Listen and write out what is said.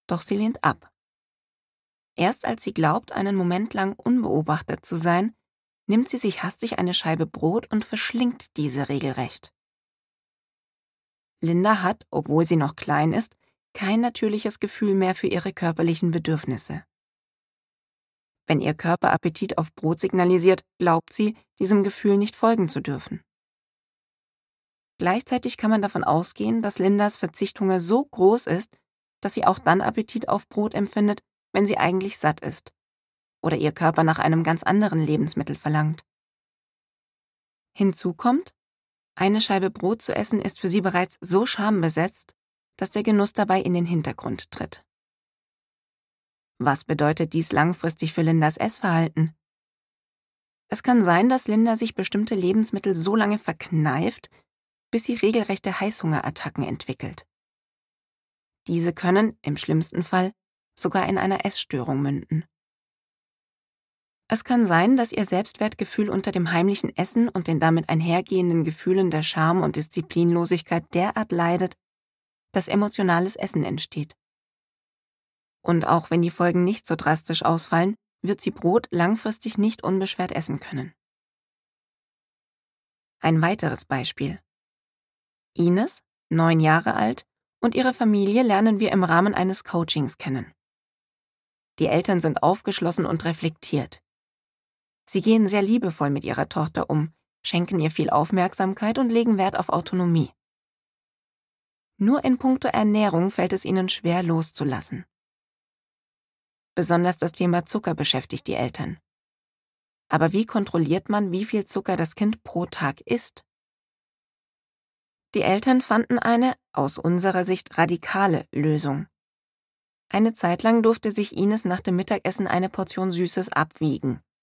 Doch sie lehnt ab. Erst als sie glaubt, einen Moment lang unbeobachtet zu sein, nimmt sie sich hastig eine Scheibe Brot und verschlingt diese regelrecht. Linda hat, obwohl sie noch klein ist, kein natürliches Gefühl mehr für ihre körperlichen Bedürfnisse. Wenn ihr Körper Appetit auf Brot signalisiert, glaubt sie, diesem Gefühl nicht folgen zu dürfen. Gleichzeitig kann man davon ausgehen, dass Lindas Verzichthunger so groß ist, dass sie auch dann Appetit auf Brot empfindet, wenn sie eigentlich satt ist oder ihr Körper nach einem ganz anderen Lebensmittel verlangt. Hinzu kommt, eine Scheibe Brot zu essen ist für sie bereits so schambesetzt, dass der Genuss dabei in den Hintergrund tritt. Was bedeutet dies langfristig für Lindas Essverhalten? Es kann sein, dass Linda sich bestimmte Lebensmittel so lange verkneift, bis sie regelrechte Heißhungerattacken entwickelt. Diese können, im schlimmsten Fall, sogar in einer Essstörung münden. Es kann sein, dass ihr Selbstwertgefühl unter dem heimlichen Essen und den damit einhergehenden Gefühlen der Scham und Disziplinlosigkeit derart leidet, dass emotionales Essen entsteht. Und auch wenn die Folgen nicht so drastisch ausfallen, wird sie Brot langfristig nicht unbeschwert essen können. Ein weiteres Beispiel. Ines, 9 Jahre alt, und ihre Familie lernen wir im Rahmen eines Coachings kennen. Die Eltern sind aufgeschlossen und reflektiert. Sie gehen sehr liebevoll mit ihrer Tochter um, schenken ihr viel Aufmerksamkeit und legen Wert auf Autonomie. Nur in puncto Ernährung fällt es ihnen schwer loszulassen. Besonders das Thema Zucker beschäftigt die Eltern. Aber wie kontrolliert man, wie viel Zucker das Kind pro Tag isst? Die Eltern fanden eine, aus unserer Sicht radikale, Lösung. Eine Zeit lang durfte sich Ines nach dem Mittagessen eine Portion Süßes abwiegen.